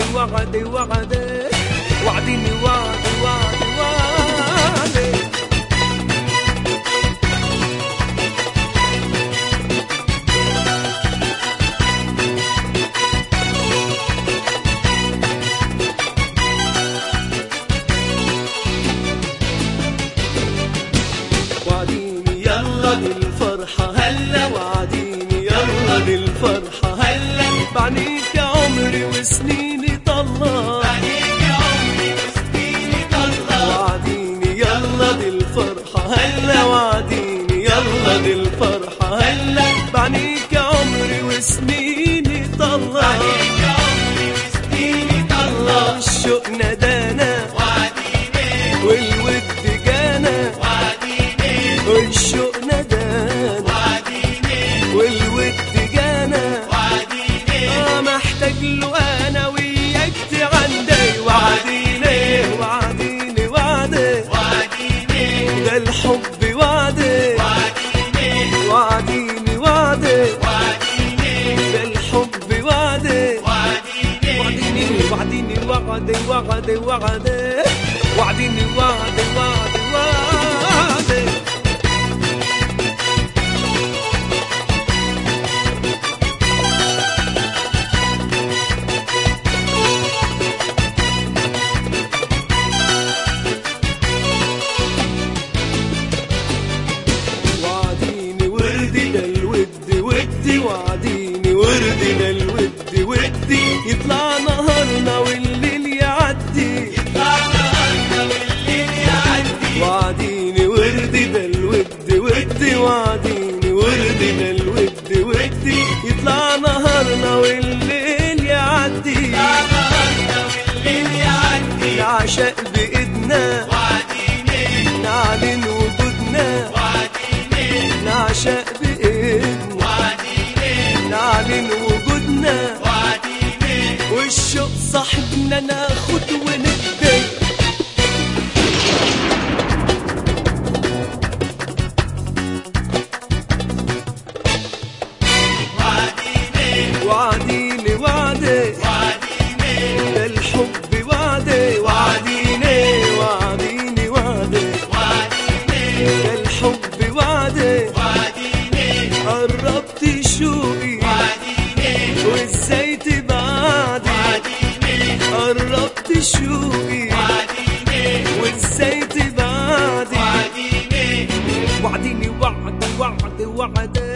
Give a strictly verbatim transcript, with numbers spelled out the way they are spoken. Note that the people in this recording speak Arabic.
وعدي وعدي وعديني وعدي وعدي وعدي. وعديني يلا بالفرحة هلا، وعديني يلا بالفرحة هلا، بعنيك يا عمري وسنيني طلع، بعنيك يا عمري وسنيني طلع. وعديني يلا بالفرحة هلا، وعديني يلا بالفرحة هلا، بعنيك يا عمري وسنيني طلع، بعنيك يا عمري وسنيني طلع. الشوق نادانا وعديني والود جانا، وعديني والشوق نادانا وعديني والود جانا، وعديني آه محتاج له انا وياك تعندي. وعديني وعديني وعدي وعديني ده الحب وعدي، وعديني وعديني وعدي وعديني ده الحب وعدي، وعديني وعديني وعديني وعدي وعدي وعدي وعديني وعدي وعدي وعدي. وعديني وردي ده الود ودي، وعديني وردي ده الود ودي، يطلع نهارنا والليل يعدي، يطلع نهارنا والليل يعدي. وعديني وردي ده الود ودي، وعديني وردي ده الود ودي، يطلع نهارنا والليل يعدي، يطلع نهارنا والليل يعدي. نعشق بإيدنا وعديني نعلن وجودنا، وعديني نعشق بإيدنا وعديني نعلن وجودنا، وعديني والشوق صاحبنا ناخد وندي. وعديني وعديني وعدي وعديني ده الحب وعدي، وعديني وعديني وعدي وعديني ده الحب وعدي، وعديني قربت شوقي وعديني وازاي تبعدي، وعديني قربت شوقي وعديني وازاي تبعدي، وعديني وعديني وعد وعد وعد